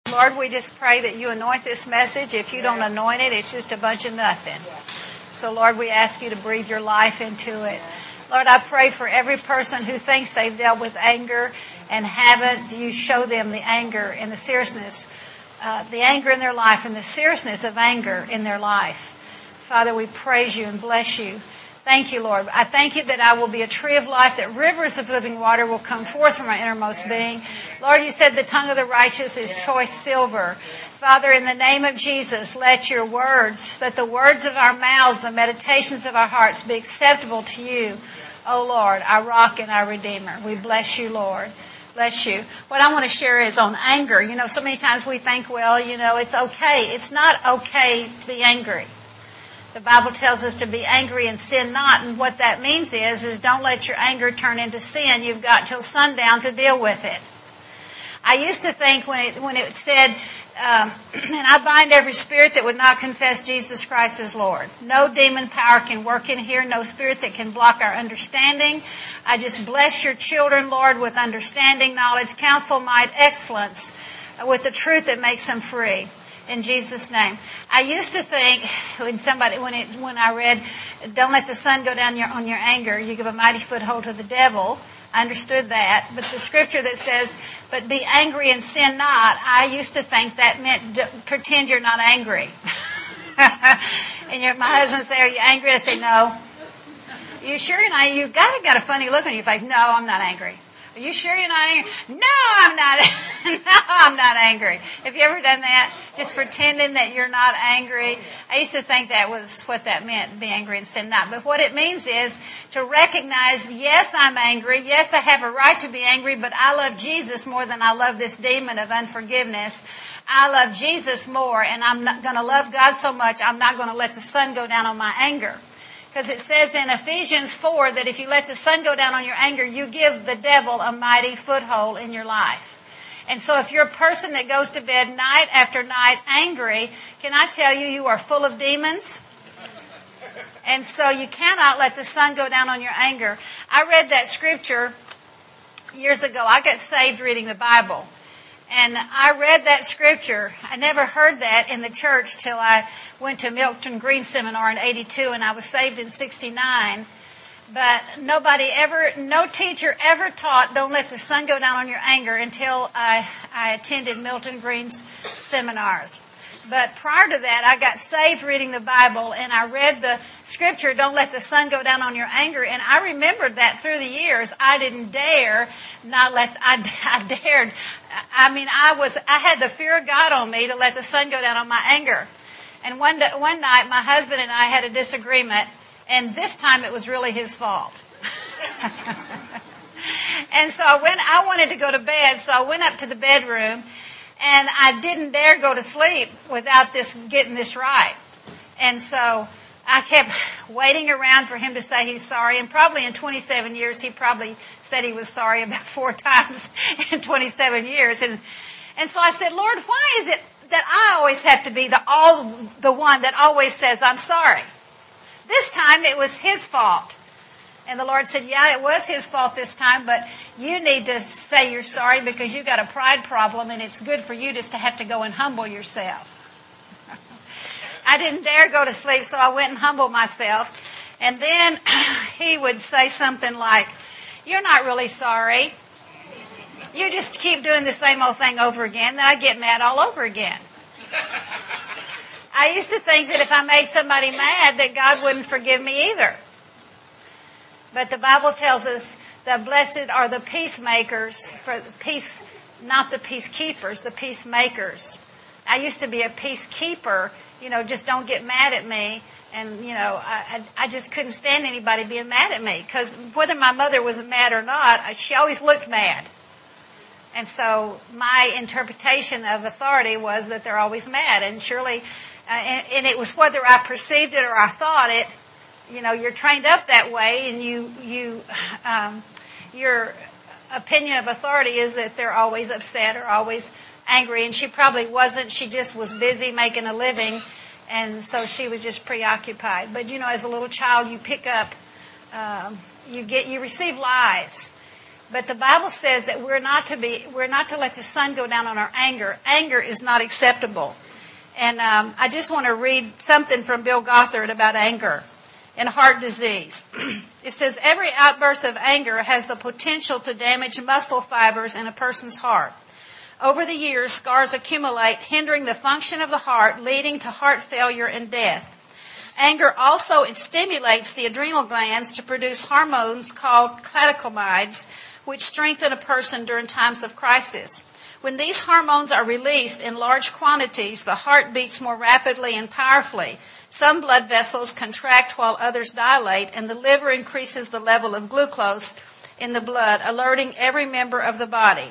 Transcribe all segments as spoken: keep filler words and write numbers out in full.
Lord, we just pray that you anoint this message. If you don't anoint it, it's just a bunch of nothing. So, Lord, we ask you to breathe your life into it. Lord, I pray for every person who thinks they've dealt with anger and haven't. You show them the anger and the seriousness, uh, the anger in their life and the seriousness of anger in their life. Father, we praise you and bless you. Thank you, Lord. I thank you that I will be a tree of life, that rivers of living water will come forth from my innermost being. Lord, you said the tongue of the righteous is choice silver. Father, in the name of Jesus, let your words, let the words of our mouths, the meditations of our hearts be acceptable to you, O Lord, our rock and our redeemer. We bless you, Lord. Bless you. What I want to share is on anger. You know, so many times we think, well, you know, it's okay. It's not okay to be angry. The Bible tells us to be angry and sin not, and what that means is, is don't let your anger turn into sin. You've got till sundown to deal with it. I used to think when it when it said, um, and I bind every spirit that would not confess Jesus Christ as Lord. No demon power can work in here, no spirit that can block our understanding. I just bless your children, Lord, with understanding, knowledge, counsel, might, excellence, with the truth that makes them free. In Jesus' name. I used to think when somebody, when it, when I read, don't let the sun go down your, on your anger, you give a mighty foothold to the devil. I understood that. But the scripture that says, but be angry and sin not, I used to think that meant pretend you're not angry. And your, my husband would say, are you angry? I say, no. Are you sure you're not? You've got, got a funny look on your face. No, I'm not angry. Are you sure you're not angry? No, I'm not. No, I'm not angry. Have you ever done that? Just pretending that you're not angry. I used to think that was what that meant, be angry and sin not. But what it means is to recognize, yes, I'm angry. Yes, I have a right to be angry, but I love Jesus more than I love this demon of unforgiveness. I love Jesus more, and I'm not going to love God so much, I'm not going to let the sun go down on my anger. Because it says in Ephesians four that if you let the sun go down on your anger, you give the devil a mighty foothold in your life. And so if you're a person that goes to bed night after night angry, can I tell you, you are full of demons? And so you cannot let the sun go down on your anger. I read that scripture years ago. I got saved reading the Bible. And I read that scripture. I never heard that in the church till I went to Milton Green Seminar in eighty-two, and I was saved in sixty-nine. But nobody ever, no teacher ever taught, don't let the sun go down on your anger until I, I attended Milton Green's seminars. But prior to that, I got saved reading the Bible, and I read the scripture, don't let the sun go down on your anger. And I remembered that through the years. I didn't dare not let, I, I dared, I mean, I was, I had the fear of God on me to let the sun go down on my anger. And one, one night, my husband and I had a disagreement, and this time it was really his fault. And so I went, I wanted to go to bed, so I went up to the bedroom, and I didn't dare go to sleep without this getting this right. And so I kept waiting around for him to say he's sorry. And probably in twenty-seven years, he probably said he was sorry about four times in twenty-seven years. And and so I said, Lord, why is it that I always have to be the all the one that always says I'm sorry? This time it was his fault. And the Lord said, yeah, it was his fault this time, but you need to say you're sorry because you've got a pride problem, and it's good for you just to have to go and humble yourself. I didn't dare go to sleep, so I went and humbled myself. And then he would say something like, you're not really sorry. You just keep doing the same old thing over again. Then I'd get mad all over again. I used to think that if I made somebody mad, that God wouldn't forgive me either. But the Bible tells us that blessed are the peacemakers, for peace, not the peacekeepers, the peacemakers. I used to be a peacekeeper, you know, just don't get mad at me. And, you know, I, I just couldn't stand anybody being mad at me. Because whether my mother was mad or not, she always looked mad. And so my interpretation of authority was that they're always mad. And surely, uh, and, and it was whether I perceived it or I thought it. You know, you're trained up that way, and you, you, um, your opinion of authority is that they're always upset or always angry, and she probably wasn't. She just was busy making a living, and so she was just preoccupied. But, you know, as a little child, you pick up, um, you get, you receive lies. But the Bible says that we're not to be, we're not to let the sun go down on our anger. Anger is not acceptable. And um, I just want to read something from Bill Gothard about anger and heart disease. It says, every outburst of anger has the potential to damage muscle fibers in a person's heart. Over the years, scars accumulate, hindering the function of the heart, leading to heart failure and death. Anger also stimulates the adrenal glands to produce hormones called catechamides, which strengthen a person during times of crisis. When these hormones are released in large quantities, the heart beats more rapidly and powerfully. Some blood vessels contract while others dilate, and the liver increases the level of glucose in the blood, alerting every member of the body.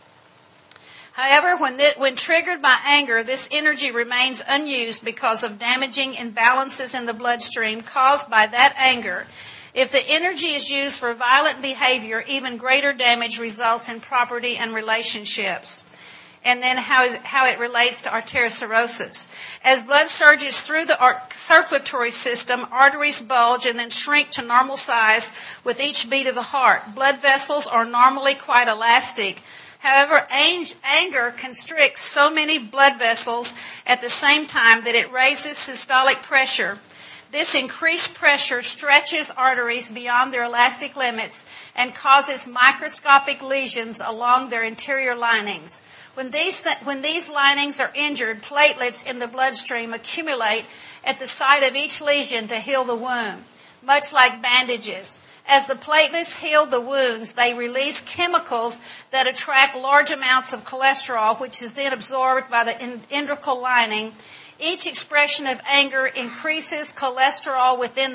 However, when, th- when triggered by anger, this energy remains unused because of damaging imbalances in the bloodstream caused by that anger. If the energy is used for violent behavior, even greater damage results in property and relationships. And then how, is, how it relates to arteriosclerosis. As blood surges through the art- circulatory system, arteries bulge and then shrink to normal size with each beat of the heart. Blood vessels are normally quite elastic. However, anger constricts so many blood vessels at the same time that it raises systolic pressure. This increased pressure stretches arteries beyond their elastic limits and causes microscopic lesions along their interior linings. When these, th- when these linings are injured, platelets in the bloodstream accumulate at the site of each lesion to heal the wound, much like bandages. As the platelets heal the wounds, they release chemicals that attract large amounts of cholesterol, which is then absorbed by the endocrine lining. Each expression of anger increases cholesterol within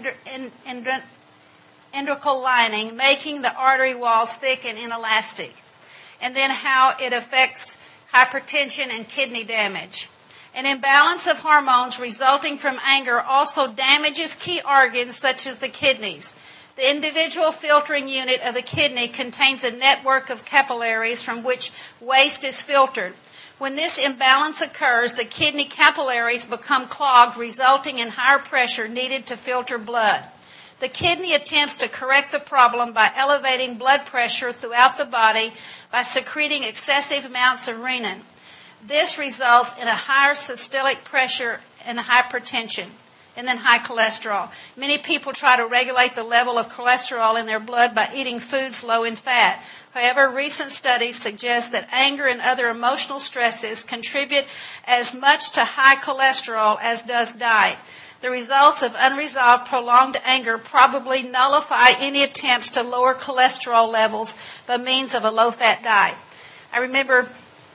the endocrine lining, making the artery walls thick and inelastic. And then how it affects hypertension and kidney damage. An imbalance of hormones resulting from anger also damages key organs such as the kidneys. The individual filtering unit of the kidney contains a network of capillaries from which waste is filtered. When this imbalance occurs, the kidney capillaries become clogged, resulting in higher pressure needed to filter blood. The kidney attempts to correct the problem by elevating blood pressure throughout the body by secreting excessive amounts of renin. This results in a higher systolic pressure and hypertension, and then high cholesterol. Many people try to regulate the level of cholesterol in their blood by eating foods low in fat. However, recent studies suggest that anger and other emotional stresses contribute as much to high cholesterol as does diet. The results of unresolved prolonged anger probably nullify any attempts to lower cholesterol levels by means of a low-fat diet. I remember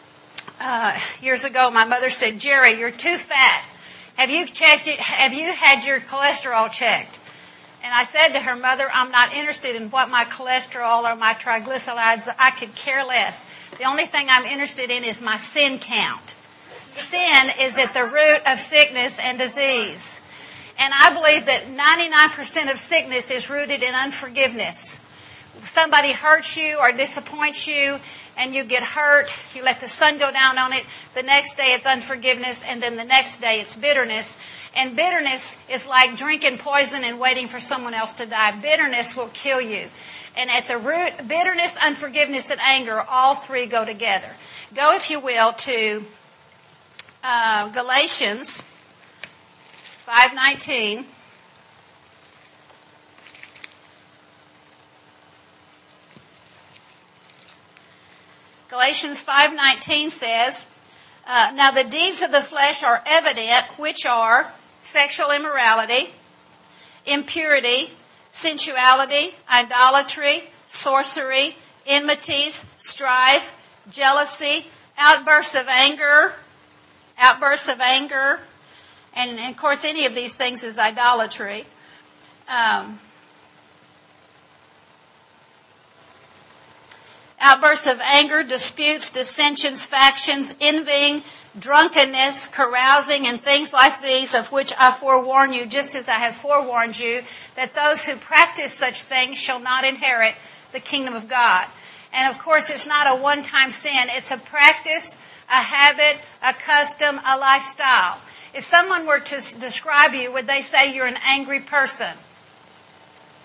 uh, years ago my mother said, "Jerry, you're too fat. Have you checked it? Have you had your cholesterol checked?" And I said to her, "Mother, I'm not interested in what my cholesterol or my triglycerides are. I could care less. The only thing I'm interested in is my sin count. Sin is at the root of sickness and disease." And I believe that ninety-nine percent of sickness is rooted in unforgiveness. Somebody hurts you or disappoints you, and you get hurt, you let the sun go down on it, the next day it's unforgiveness, and then the next day it's bitterness. And bitterness is like drinking poison and waiting for someone else to die. Bitterness will kill you. And at the root, bitterness, unforgiveness, and anger, all three go together. Go, if you will, to uh, Galatians five nineteen. Galatians five nineteen says, uh, "Now the deeds of the flesh are evident, which are sexual immorality, impurity, sensuality, idolatry, sorcery, enmities, strife, jealousy, outbursts of anger, outbursts of anger," and, and of course any of these things is idolatry. Um, Outbursts of anger, disputes, dissensions, factions, envying, drunkenness, carousing, and things like these, of which I forewarn you, just as I have forewarned you, that those who practice such things shall not inherit the kingdom of God. And of course, it's not a one-time sin. It's a practice, a habit, a custom, a lifestyle. If someone were to describe you, would they say you're an angry person?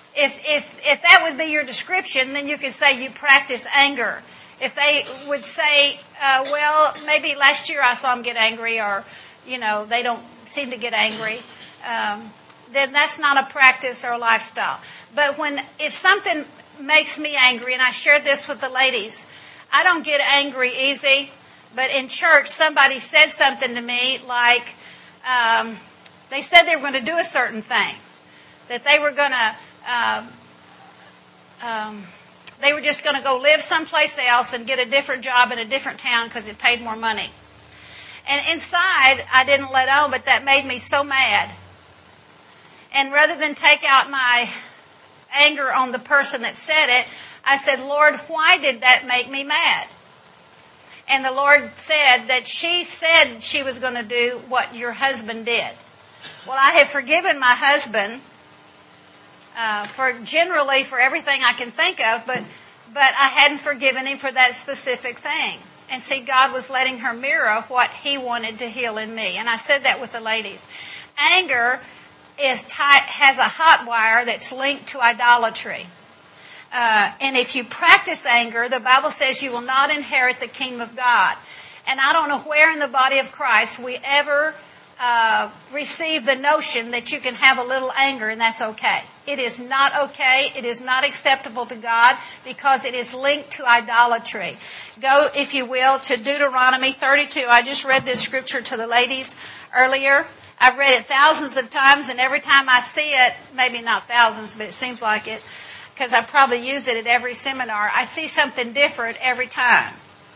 If, if, if that would be your description, then you could say you practice anger. If they would say, uh, well, maybe last year I saw them get angry, or, you know, they don't seem to get angry, um, then that's not a practice or a lifestyle. But when, if something makes me angry, and I shared this with the ladies, I don't get angry easy, but in church somebody said something to me like, um, they said they were going to do a certain thing, that they were going to, uh, um, they were just going to go live someplace else and get a different job in a different town because it paid more money. And inside, I didn't let on, but that made me so mad. And rather than take out my anger on the person that said it, I said, Lord, why did that make me mad? And the Lord said that she said she was going to do what your husband did. Well, I have forgiven my husband uh, for generally for everything I can think of, but but I hadn't forgiven him for that specific thing. And see, God was letting her mirror what He wanted to heal in me. And I said that with the ladies. Anger is tight, has a hot wire that's linked to idolatry. Uh, and if you practice anger, the Bible says you will not inherit the kingdom of God. And I don't know where in the body of Christ we ever uh, receive the notion that you can have a little anger and that's okay. It is not okay. It is not acceptable to God because it is linked to idolatry. Go, if you will, to Deuteronomy thirty-two. I just read this scripture to the ladies earlier. I've read it thousands of times, and every time I see it, maybe not thousands, but it seems like it, because I probably use it at every seminar, I see something different every time.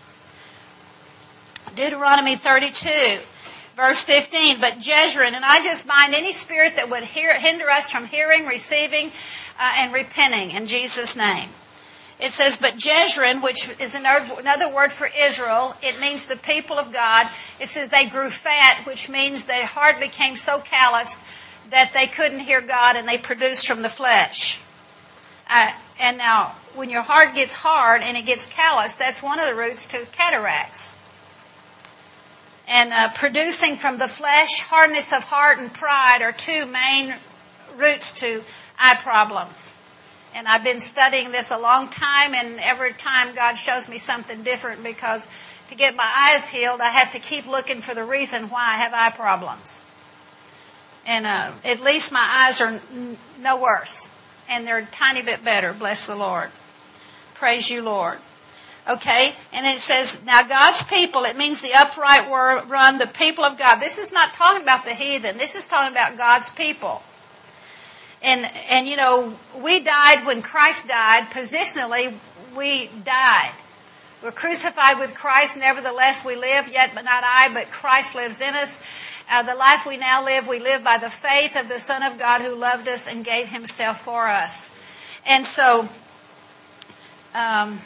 Deuteronomy thirty-two, verse fifteen, but Jezreel, and I just bind any spirit that would hear, hinder us from hearing, receiving, uh, and repenting in Jesus' name. It says, but Jezreel, which is another word for Israel, it means the people of God. It says they grew fat, which means their heart became so calloused that they couldn't hear God and they produced from the flesh. Uh, and now, when your heart gets hard and it gets calloused, that's one of the roots to cataracts. And uh, producing from the flesh, hardness of heart and pride are two main roots to eye problems. And I've been studying this a long time, and every time God shows me something different, because to get my eyes healed, I have to keep looking for the reason why I have eye problems. And uh, at least my eyes are n- no worse. And they're a tiny bit better, bless the Lord. Praise you, Lord. Okay, and it says, now God's people, it means the upright run, the people of God. This is not talking about the heathen. This is talking about God's people. And, and you know, we died when Christ died. Positionally, we died. We're crucified with Christ. Nevertheless, we live, yet but not I, but Christ lives in us. Uh, the life we now live, we live by the faith of the Son of God who loved us and gave Himself for us. And so, um,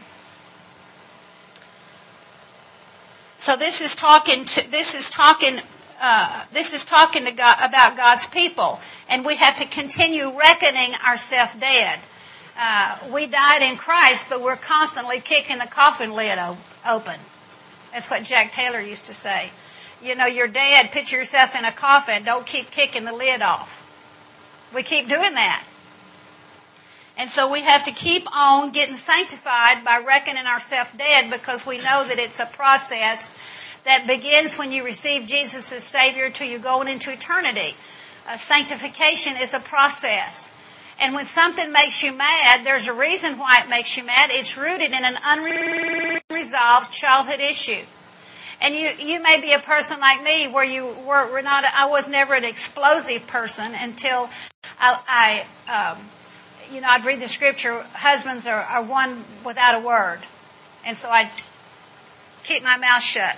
so this is talking to, this is talking, uh, this is talking to God, about God's people. And we have to continue reckoning ourselves dead. Uh, we died in Christ, but we're constantly kicking the coffin lid o- open. That's what Jack Taylor used to say. You know, you're dead, picture yourself in a coffin, don't keep kicking the lid off. We keep doing that. And so we have to keep on getting sanctified by reckoning ourselves dead, because we know that it's a process that begins when you receive Jesus as Savior till you're going into eternity. Uh, sanctification is a process. And when something makes you mad, there's a reason why it makes you mad. It's rooted in an unresolved childhood issue. And you, you may be a person like me where you were, were not, I was never an explosive person until I, I um, you know, I'd read the scripture, husbands are, are one without a word. And so I'd keep my mouth shut.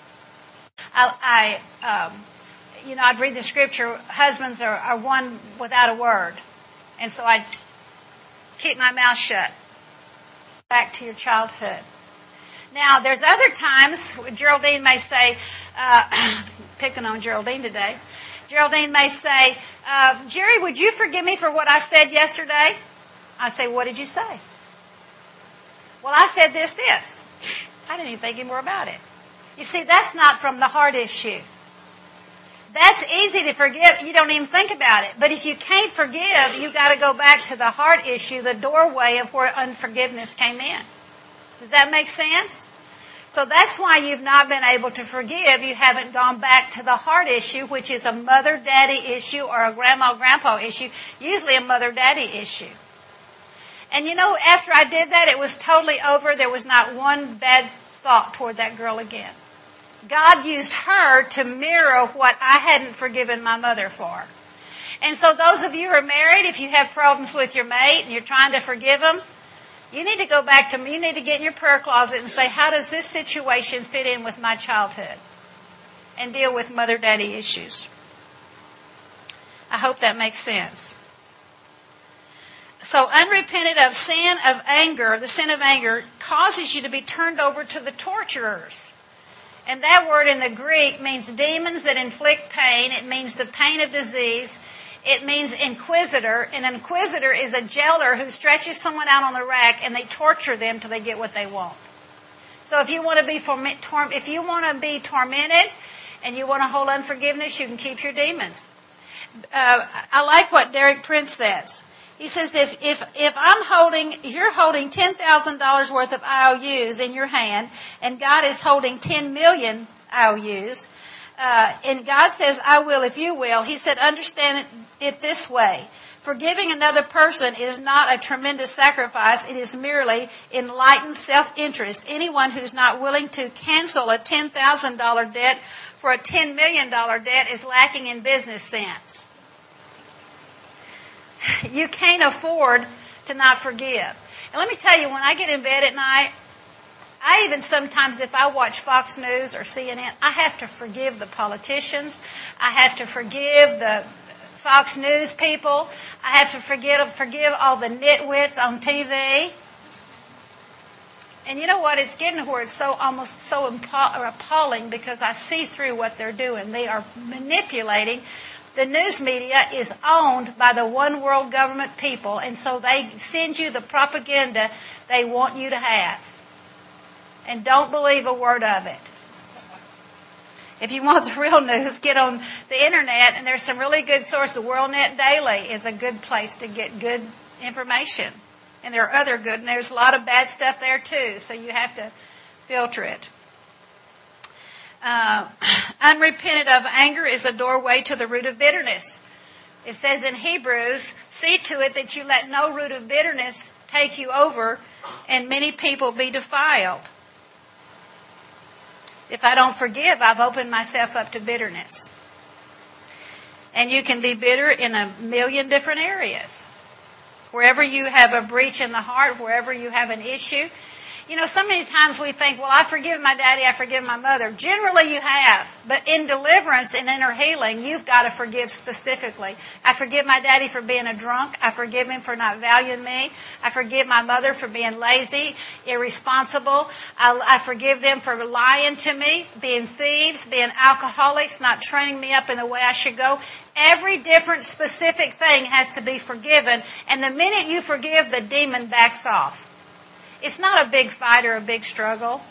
I, I um, you know, I'd read the scripture, husbands are, are one without a word. And so I'd keep my mouth shut. Back to your childhood. Now, there's other times, Geraldine may say, uh, picking on Geraldine today, Geraldine may say, uh, Jerry, would you forgive me for what I said yesterday? I say, what did you say? Well, I said this, this. I didn't even think any more about it. You see, that's not from the heart issue. That's easy to forgive. You don't even think about it. But if you can't forgive, you've got to go back to the heart issue, the doorway of where unforgiveness came in. Does that make sense? So that's why you've not been able to forgive. You haven't gone back to the heart issue, which is a mother-daddy issue or a grandma-grandpa issue, usually a mother-daddy issue. And you know, after I did that, it was totally over. There was not one bad thought toward that girl again. God used her to mirror what I hadn't forgiven my mother for. And so those of you who are married, if you have problems with your mate and you're trying to forgive them, you need to go back to, you need to get in your prayer closet and say, how does this situation fit in with my childhood? And deal with mother-daddy issues. I hope that makes sense. So unrepented of sin of anger, the sin of anger, causes you to be turned over to the torturers. And that word in the Greek means demons that inflict pain. It means the pain of disease. It means inquisitor. An inquisitor is a jailer who stretches someone out on the rack and they torture them till they get what they want. So if you want to be if you want to be tormented and you want to hold unforgiveness, you can keep your demons. Uh, I like what Derek Prince says. He says, if, if, if I'm holding, if you're holding ten thousand dollars worth of I O Us in your hand, and God is holding ten million I O Us, uh, and God says, I will if you will, he said, understand it, it this way. Forgiving another person is not a tremendous sacrifice. It is merely enlightened self-interest. Anyone who's not willing to cancel a ten thousand dollars debt for a ten million dollars debt is lacking in business sense. You can't afford to not forgive. And let me tell you, when I get in bed at night, I even sometimes, if I watch Fox News or C N N, I have to forgive the politicians. I have to forgive the Fox News people. I have to forgive, forgive all the nitwits on T V. And you know what? It's getting to where it's so almost so appalling because I see through what they're doing. They are manipulating. The news media is owned by the one world government people, and so they send you the propaganda they want you to have. And don't believe a word of it. If you want the real news, get on the internet, and there's some really good sources. WorldNet Daily is a good place to get good information. And there are other good, and there's a lot of bad stuff there too, so you have to filter it. Uh, unrepented of anger is a doorway to the root of bitterness. It says in Hebrews, see to it that you let no root of bitterness take you over and many people be defiled. If I don't forgive, I've opened myself up to bitterness. And you can be bitter in a million different areas. Wherever you have a breach in the heart, wherever you have an issue. You know, so many times we think, well, I forgive my daddy, I forgive my mother. Generally you have. But in deliverance and inner healing, you've got to forgive specifically. I forgive my daddy for being a drunk. I forgive him for not valuing me. I forgive my mother for being lazy, irresponsible. I, I forgive them for lying to me, being thieves, being alcoholics, not training me up in the way I should go. Every different specific thing has to be forgiven. And the minute you forgive, the demon backs off. It's not a big fight or a big struggle.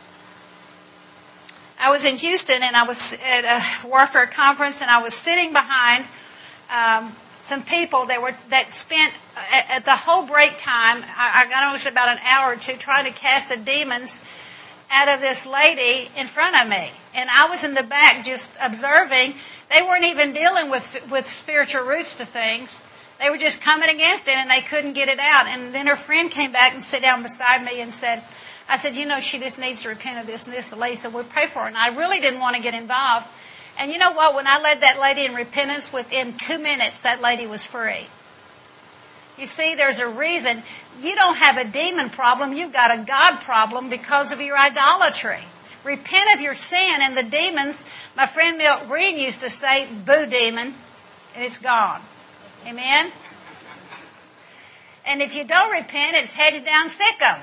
I was in Houston and I was at a warfare conference and I was sitting behind um, some people that were that spent at, at the whole break time. I, I know it was about an hour or two trying to cast the demons out of this lady in front of me, and I was in the back just observing. They weren't even dealing with with spiritual roots to things. They were just coming against it, and they couldn't get it out. And then her friend came back and sat down beside me and said, I said, you know, she just needs to repent of this and this. The lady said, we'll pray for her. And I really didn't want to get involved. And you know what? When I led that lady in repentance, within two minutes, that lady was free. You see, there's a reason. You don't have a demon problem. You've got a God problem because of your idolatry. Repent of your sin, and the demons, my friend Milt Green used to say, boo demon, and it's gone. Amen? And if you don't repent, it's heads down, sick 'em.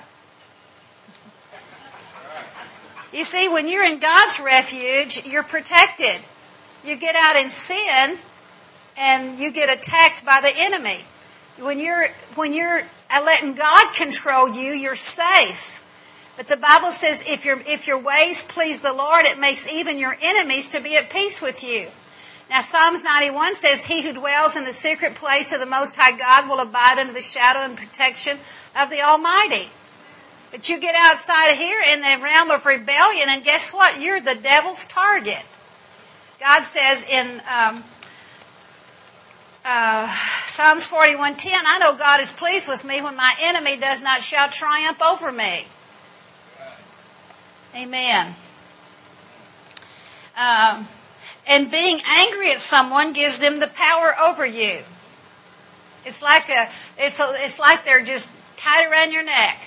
You see, when you're in God's refuge, you're protected. You get out in sin, and you get attacked by the enemy. When you're when you're letting God control you, you're safe. But the Bible says, if your if your ways please the Lord, it makes even your enemies to be at peace with you. Now Psalms ninety-one says, he who dwells in the secret place of the Most High God will abide under the shadow and protection of the Almighty. But you get outside of here in the realm of rebellion, and guess what? You're the devil's target. God says in um, uh, Psalms forty-one ten, I know God is pleased with me when my enemy does not shout triumph over me. Amen. Um, and being angry at someone gives them the power over you. It's like a, it's a, it's like they're just tied around your neck.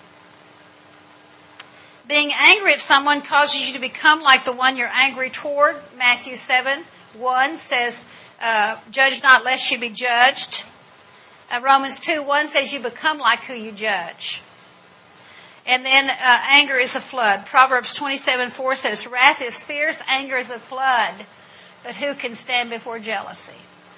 Being angry at someone causes you to become like the one you're angry toward. Matthew seven one says, uh, judge not lest you be judged. Uh, Romans two one says you become like who you judge. And then uh, anger is a flood. Proverbs twenty-seven four says, wrath is fierce, anger is a flood, but who can stand before jealousy?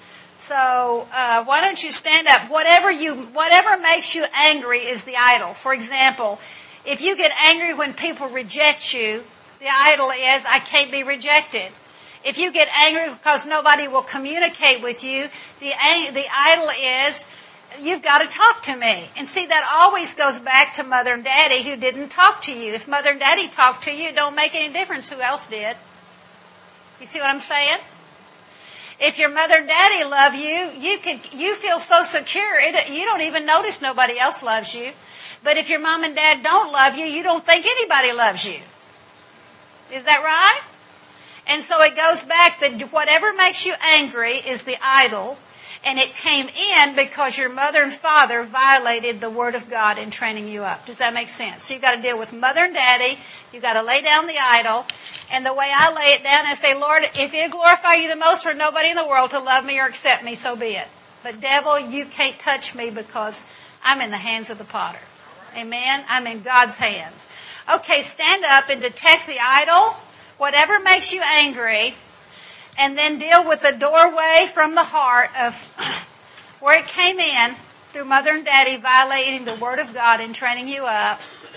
So uh, why don't you stand up? Whatever you, whatever makes you angry is the idol. For example, if you get angry when people reject you, the idol is, I can't be rejected. If you get angry because nobody will communicate with you, the the idol is, you've got to talk to me. And see, that always goes back to Mother and Daddy who didn't talk to you. If Mother and Daddy talked to you, it don't make any difference who else did. You see what I'm saying? If your Mother and Daddy love you, you can, you feel so secure, it, you don't even notice nobody else loves you. But if your mom and dad don't love you, you don't think anybody loves you. Is that right? And so it goes back that whatever makes you angry is the idol. And it came in because your mother and father violated the Word of God in training you up. Does that make sense? So you've got to deal with mother and daddy. You've got to lay down the idol. And the way I lay it down, I say, Lord, if it glorify you the most for nobody in the world to love me or accept me, so be it. But devil, you can't touch me because I'm in the hands of the potter. Amen? I'm in God's hands. Okay, stand up and detect the idol, whatever makes you angry, and then deal with the doorway from the heart of where it came in through mother and daddy violating the Word of God and training you up.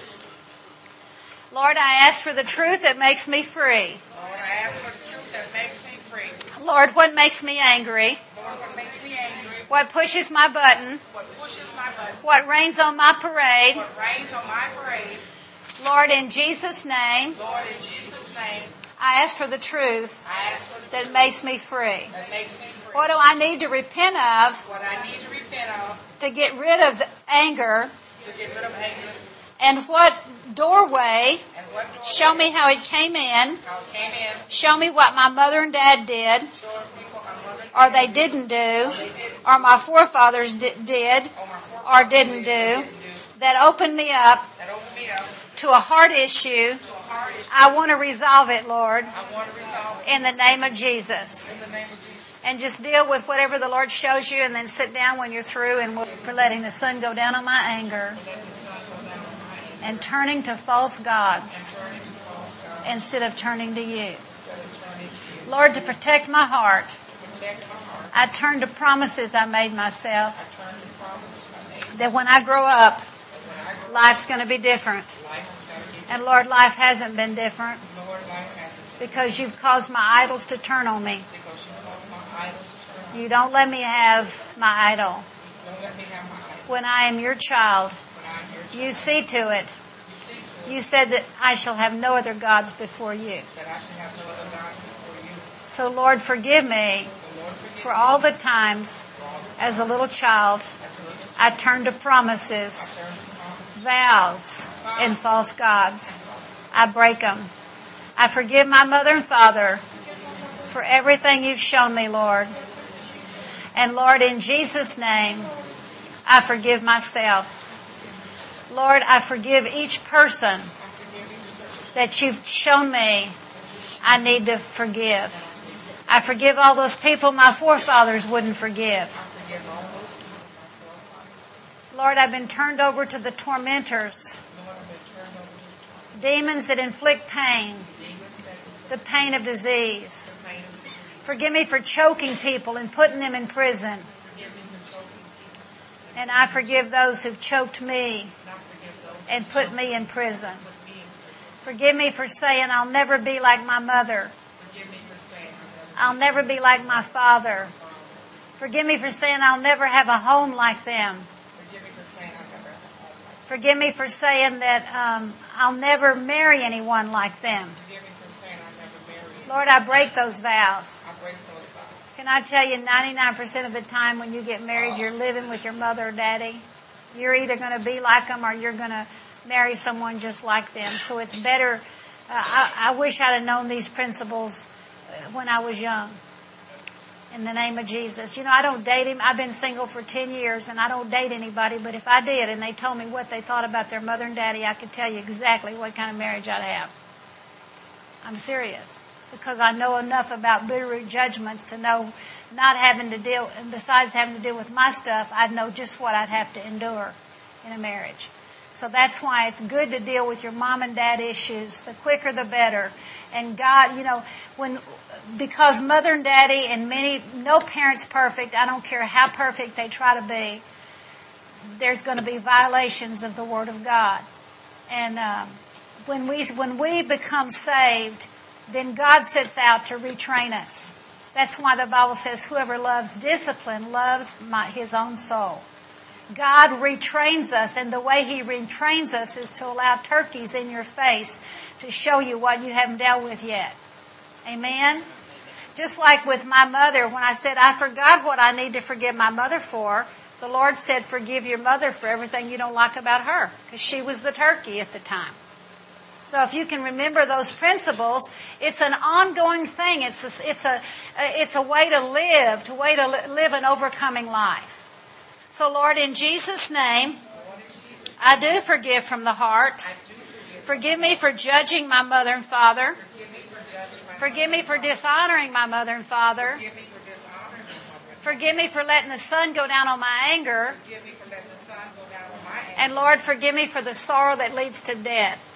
Lord, I ask for the truth that makes me free. Lord, I ask for the truth that makes me free. Lord, what makes me angry? Lord, what makes me angry? What pushes my button? What pushes my button? What rains on my parade? What rains on my parade? Lord, in Jesus' name, Lord, in Jesus' name, I ask for the truth I ask for the that truth makes me free. that makes me free. What do I need to repent of What I need to repent of to get rid of the anger? to get rid of anger. And what doorway? And what door Show me how it came in. how it came in. Show me what my mother and dad did, Show me what my mother or they didn't do, they did, or my forefathers di- did, or my or forefathers didn't did, do, or didn't do, that opened me up that opened me up to a heart issue. to a hard issue. I want to resolve it, Lord, I want to resolve it in the name of Jesus. in the name of Jesus. And just deal with whatever the Lord shows you, and then sit down when you're through, and we'll, for letting the sun go down on my anger and turning to false gods instead of turning to you. Lord, to protect my heart, Protect my heart. I turn to promises I made myself Turn to promises I made. that when I grow up, life's going to be different. Life is going to be And Lord, life hasn't been different Lord, life hasn't because you've caused my idols to turn on me. because you cause my idols to turn on. You don't let me have my idol. Don't let me have my idol When I am your child, when I'm your child. you see to it. You see to it You said that I shall have no other gods before you. that I should have no other gods before you. So Lord, forgive me So Lord, forgive for me all the times for all the as a little child as a little child. I turned to promises, Turn to promises. vows, and false gods. I break them. I forgive my mother and father for everything you've shown me, Lord. And Lord, in Jesus' name, I forgive myself. Lord, I forgive each person that you've shown me I need to forgive. I forgive all those people my forefathers wouldn't forgive. Forgive all those Lord, I've been turned over to the tormentors, Lord, I've been turned over to demons that inflict pain, the demons that the pain of disease. the pain of disease. Forgive me for choking people and putting them in prison. Forgive me for choking people. And I forgive those who've choked me Not forgive those and put me in prison. who put me in prison. Forgive me for saying I'll never be like my mother. Forgive me for saying I'll never I'll never be like my father. Forgive me for saying I'll never have a home like them. Forgive me for saying I'll never have a home like them. Forgive me for saying that um, I'll never marry anyone like them. Forgive me for saying I'll never marry anyone. Lord, I break those vows. I break those vows. Can I tell you, ninety-nine percent of the time when you get married, you're living with your mother or daddy. You're either going to be like them or you're going to marry someone just like them. So it's better. Uh, I, I wish I'd have known these principles when I was young. In the name of Jesus. You know, I don't date him. I've been single for ten years and I don't date anybody. But if I did and they told me what they thought about their mother and daddy, I could tell you exactly what kind of marriage I'd have. I'm serious. Because I know enough about Bitterroot judgments to know not having to deal, and besides having to deal with my stuff, I'd know just what I'd have to endure in a marriage. So that's why it's good to deal with your mom and dad issues. The quicker the better. And God, you know, when, because mother and daddy and many, no parent's perfect. I don't care how perfect they try to be. There's going to be violations of the Word of God. And um, when we when we become saved, then God sets out to retrain us. That's why the Bible says whoever loves discipline loves my, his own soul. God retrains us, and the way He retrains us is to allow turkeys in your face to show you what you haven't dealt with yet. Amen? Just like with my mother, when I said I forgot what I need to forgive my mother for, the Lord said forgive your mother for everything you don't like about her, because she was the turkey at the time. So if you can remember those principles, it's an ongoing thing. It's a, it's a, it's a way to live, to way to live an overcoming life. So Lord, in Jesus' name, I do forgive from the heart. Forgive me for judging my mother and father. Forgive me for dishonoring my mother and father. Forgive me for letting the sun go down on my anger. And Lord, forgive me for the sorrow that leads to death.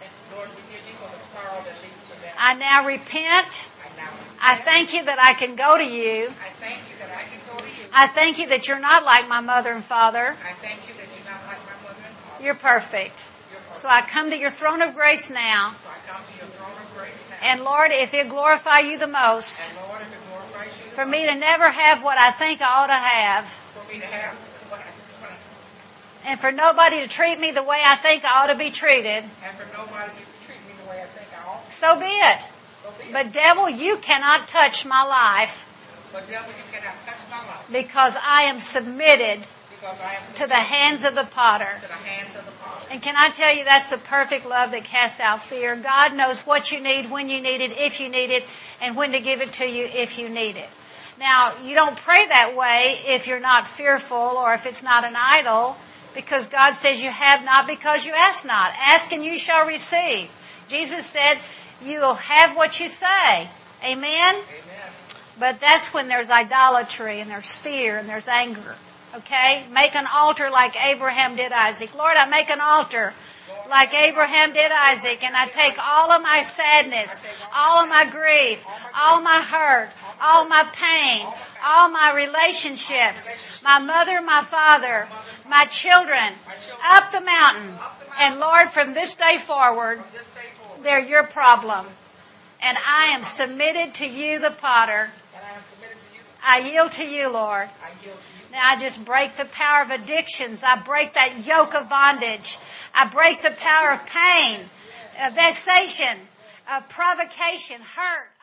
I now repent. I thank you that I can go to you. I thank you that you're not like my mother and father. I thank you that you're not like my mother and father. You're perfect. You're perfect. So I come to your throne of grace now. So I come to your throne of grace now. And Lord, if it glorify you the most, and Lord, if it glorifies you for the me most, to never have what I think I ought to have, for me to have what I, what I, and for nobody to treat me the way I think I ought to be treated, and for nobody to treat me the way I think I ought, so be it. So be it. But devil, you cannot touch my life. But devil, you cannot touch my life. Because I am submitted Because I am submitted to the hands of the potter. To the hands of the potter. And can I tell you, that's the perfect love that casts out fear. God knows what you need, when you need it, if you need it, and when to give it to you if you need it. Now, you don't pray that way if you're not fearful or if it's not an idol, because God says you have not because you ask not. Ask and you shall receive. Jesus said, you will have what you say. Amen? Amen. But that's when there's idolatry and there's fear and there's anger. Okay? Make an altar like Abraham did Isaac. Lord, I make an altar like Abraham did Isaac, and I take all of my sadness, all of my grief, all my hurt, all my pain, all my relationships, my mother, my father, my children, up the mountain. And Lord, from this day forward, they're your problem. And I am submitted to you, the potter. I yield to you, Lord. Now I just break the power of addictions. I break that yoke of bondage. I break the power of pain, uh, vexation, uh, provocation, hurt.